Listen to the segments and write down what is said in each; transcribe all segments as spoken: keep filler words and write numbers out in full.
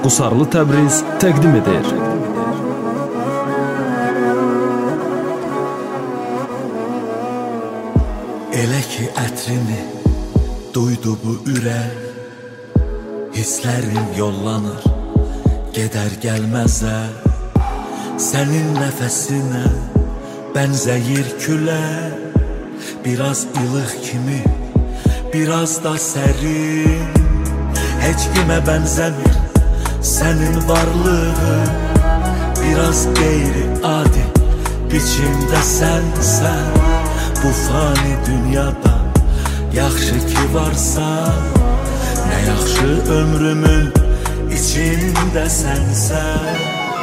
Qusarlı Təbriz təqdim edir. Elə ki ətrini duydu bu ürək, hisslərim yollanır, gedər gəlməzə. Sənin nəfəsinə bənzəyir külə, biraz ilıq kimi, biraz da sərin. Heç kimə bənzəmir sənin varlığın, biraz qeyri-adi biçimdə sənsən. Bu fani dünyada yaxşı ki varsan, nə yaxşı ömrümün içində sənsən.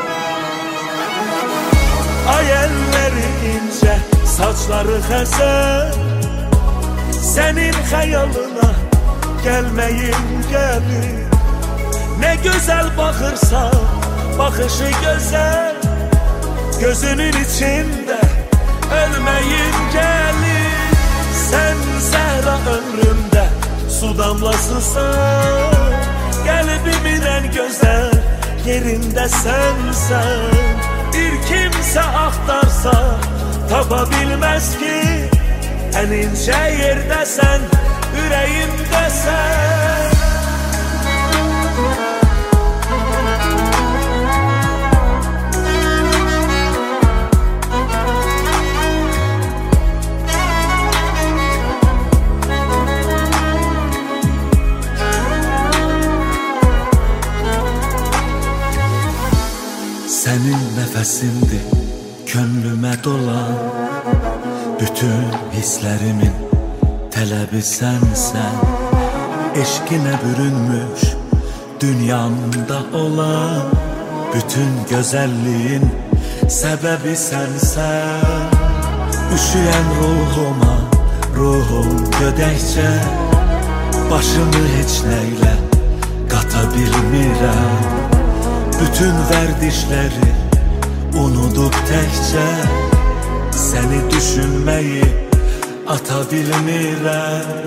Ay əlləri incə, saçları xəzər, sənin xəyalına gəlməyim gəlir. Nə gözəl baxırsan, baxışı gözəl, gözünün içində ölməyim gəlir. Sən zəhra ömrümdə su damlasısan, qəlbimin ən gözəl yerində sənsən. Bir kimsə axtarsa tapa bilməz ki, ən incə yerdəsən, ürəyimdəsən. Sənin nəfəsindir könlümə dolan, bütün hisslərimin tələbi sənsən. Eşqinə bürünmüş dünyamda olan, bütün gözəlliyin səbəbi sənsən. Üşüyən ruhuma ruhum gödəkcə, başımı heç nəylə qata bilmirəm. Bütün vərdişləri unudub təkcə, səni düşünməyi ata bilmirəm.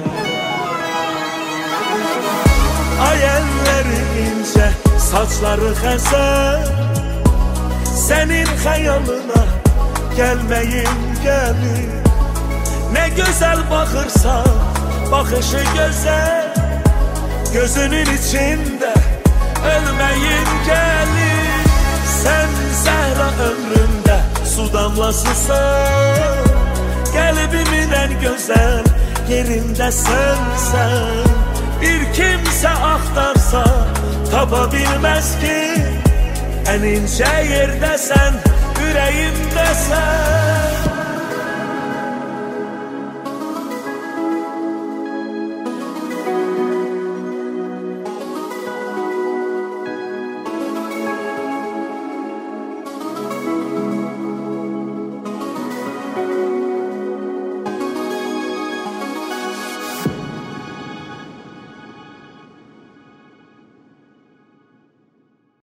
Ay əlləri incə, saçları xəzər, sənin xəyalına gəlməyim gəlir. Nə gözəl baxırsan, baxışı gözəl, gözünün içində ölməyim gəlir. Sən zəhra ömrümdə su damlasısan, qəlbimin ən gözəl yerində sənsən. Bir kimsə axtarsa tapa bilməz ki, ən incə yerdəsən, ürəyimdəsən.